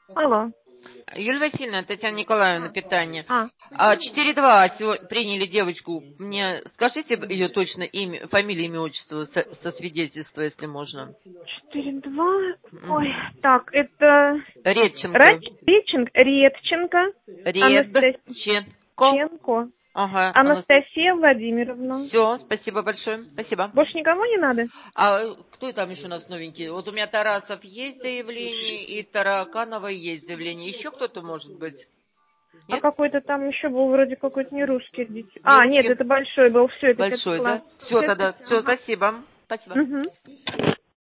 Алло. Юлия Васильевна, Татьяна Николаевна, питание. А, 4-2 приняли девочку. Мне скажите ее точно имя, фамилия, имя, отчество со свидетельства, если можно. 4-2. Ой, Мгм. так, это Редченко. Редченко, Редченко. Анастасченко, Ага, Анастасия Владимировна. все, спасибо большое. Спасибо. Больше никому не надо? А кто там еще у нас новенький? Вот у меня Тарасов есть заявление, и Тараканова есть заявление. Еще кто-то может быть? А Нет? какой-то там еще был вроде какой-то не русский. Не А, нет, русский? это большой был. Все, это Большой, класс. да? Все Все, тогда. Все, ага. спасибо. Спасибо. Угу.